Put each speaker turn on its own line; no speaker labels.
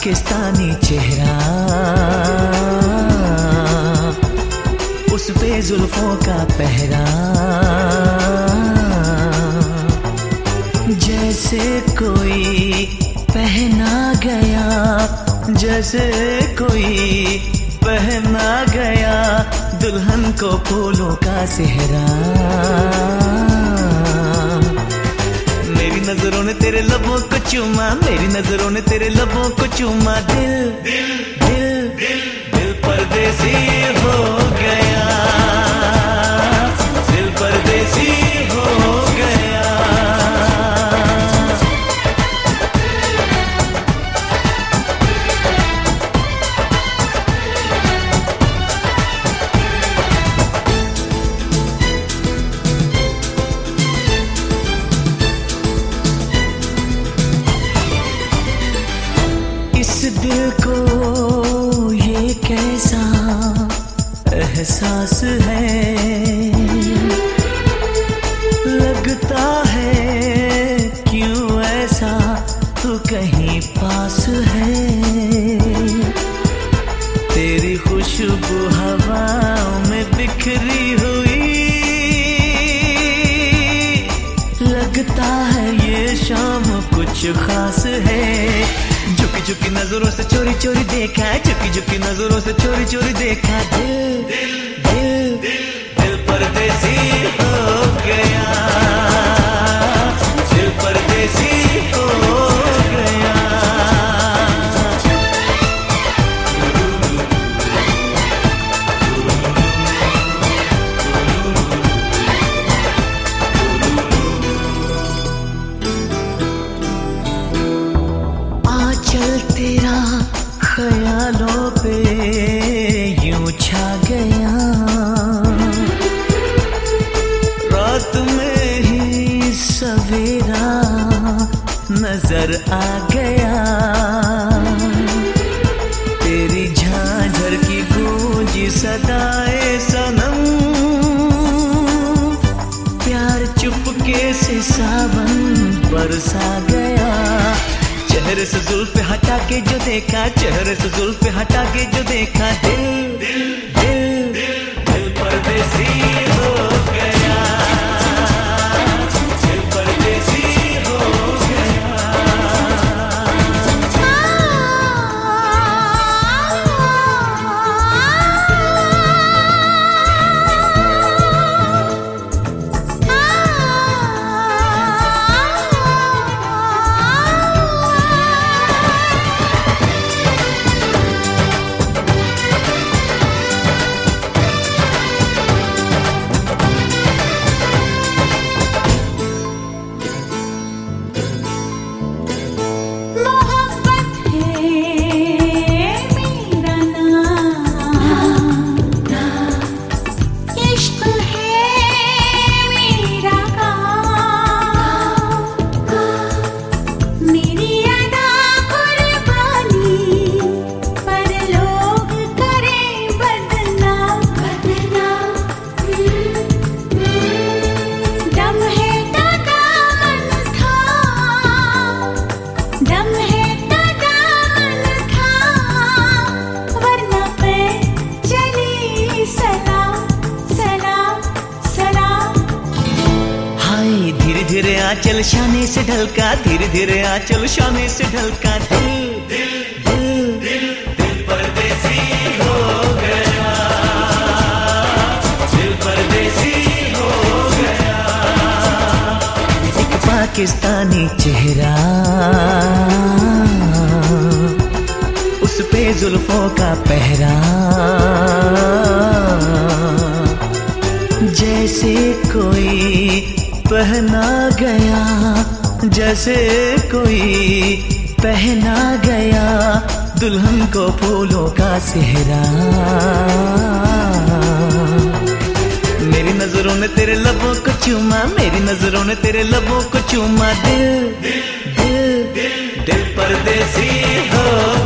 पाकिस्तानी चेहरा, उस पे जुल्फों का पहरा, जैसे कोई पहना गया, जैसे कोई पहना गया दुल्हन को फूलों का सेहरा। मेरी नजरों ने तेरे लबों को चूमा, मेरी नजरों ने तेरे लबों को चूमा। दिल दिल दिल दिल दिल परदेसी हो गया, दिल परदेसी हो गया। इस दिल को ये कैसा एहसास है, लगता है क्यों ऐसा तू कहीं पास है। तेरी खुशबू हवाओं में बिखरी हुई, लगता है ये शाम कुछ खास है। झुकी झुकी नजरों से चोरी चोरी देखा, झुकी झुकी नजरों से चोरी चोरी देखा। दिल दिल दिल दिल परदेसी हो गया, दिल परदेसी हो गया। आंचल तेरा ख्यालों पे यूं छा गया, रात में ही सवेरा नजर आ गया। तेरी झांझर की गूंजी सदाए सनम, प्यार चुपके से सावन बरसा गया। चेहरे से जुल्फ़े हटा के जो देखा, चेहरे से जुल्फ़े हटा के जो देखा। दिल दिल दिल दिल परदेसी हो गया, दिल परदेसी हो गया। धीरे आंचल शाने से ढलका, धीरे धीरे आंचल शाने से ढलका। दिल दिल दिल दिल दिल परदेसी हो गया, दिल परदेसी हो गया। एक पाकिस्तानी चेहरा, उस पे जुल्फों का पहरा, जैसे कोई पहना गया, जैसे कोई पहना गया दुल्हन को फूलों का सेहरा। मेरी नजरों ने तेरे लबों को चूमा, मेरी नजरों ने तेरे लबों को चूमा। दिल दिल दिल दिल परदेसी हो